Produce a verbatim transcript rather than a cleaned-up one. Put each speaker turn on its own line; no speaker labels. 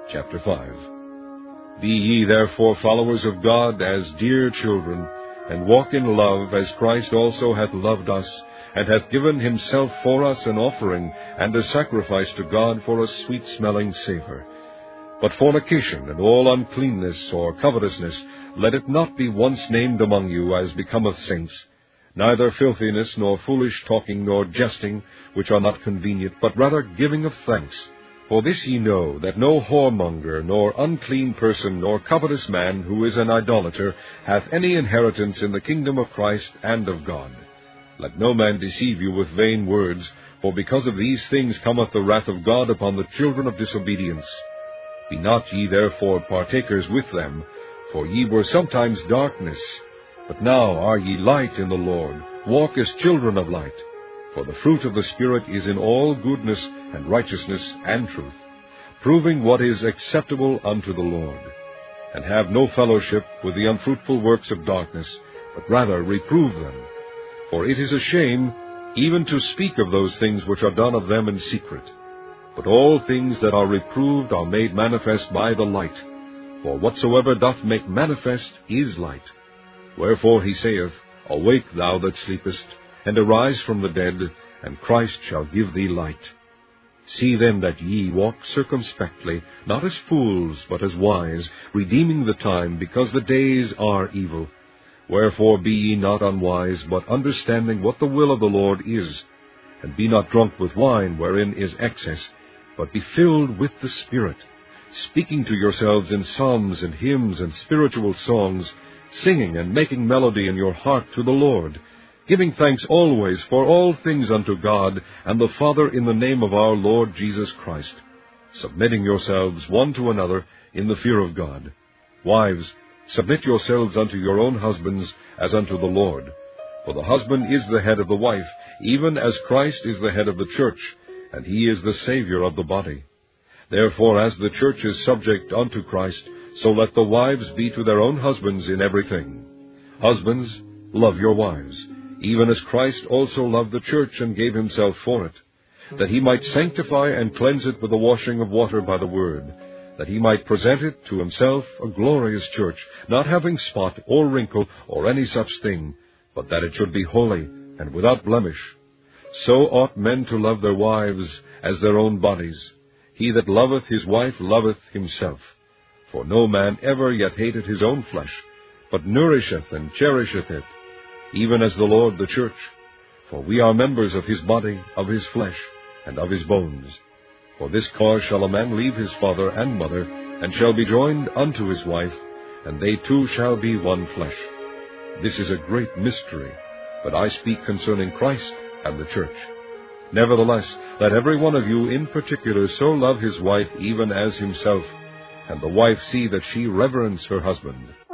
Chapter five. Be ye therefore followers of God as dear children, and walk in love, as Christ also hath loved us, and hath given himself for us an offering and a sacrifice to God for a sweet-smelling savour. But fornication and all uncleanness or covetousness, let it not be once named among you, as becometh saints, neither filthiness, nor foolish talking, nor jesting, which are not convenient, but rather giving of thanks. For this ye know, that no whoremonger, nor unclean person, nor covetous man, who is an idolater, hath any inheritance in the kingdom of Christ and of God. Let no man deceive you with vain words, for because of these things cometh the wrath of God upon the children of disobedience. Be not ye therefore partakers with them, for ye were sometimes darkness, but now are ye light in the Lord. Walk as children of light. For the fruit of the Spirit is in all goodness and righteousness and truth, proving what is acceptable unto the Lord. And have no fellowship with the unfruitful works of darkness, but rather reprove them. For it is a shame even to speak of those things which are done of them in secret. But all things that are reproved are made manifest by the light. For whatsoever doth make manifest is light. Wherefore he saith, Awake, thou that sleepest, and arise from the dead, and Christ shall give thee light. See then that ye walk circumspectly, not as fools, but as wise, redeeming the time, because the days are evil. Wherefore be ye not unwise, but understanding what the will of the Lord is. And be not drunk with wine, wherein is excess, but be filled with the Spirit, speaking to yourselves in psalms and hymns and spiritual songs, singing and making melody in your heart to the Lord, giving thanks always for all things unto God and the Father in the name of our Lord Jesus Christ, submitting yourselves one to another in the fear of God. Wives, submit yourselves unto your own husbands as unto the Lord. For the husband is the head of the wife, even as Christ is the head of the church, and he is the Savior of the body. Therefore, as the church is subject unto Christ, so let the wives be to their own husbands in everything. Husbands, love your wives, even as Christ also loved the church and gave himself for it, that he might sanctify and cleanse it with the washing of water by the word, that he might present it to himself a glorious church, not having spot or wrinkle or any such thing, but that it should be holy and without blemish. So ought men to love their wives as their own bodies. He that loveth his wife loveth himself. For no man ever yet hated his own flesh, but nourisheth and cherisheth it, even as the Lord the church. For we are members of his body, of his flesh, and of his bones. For this cause shall a man leave his father and mother, and shall be joined unto his wife, and they two shall be one flesh. This is a great mystery, but I speak concerning Christ and the church. Nevertheless, let every one of you in particular so love his wife even as himself, and the wife see that she reverence her husband.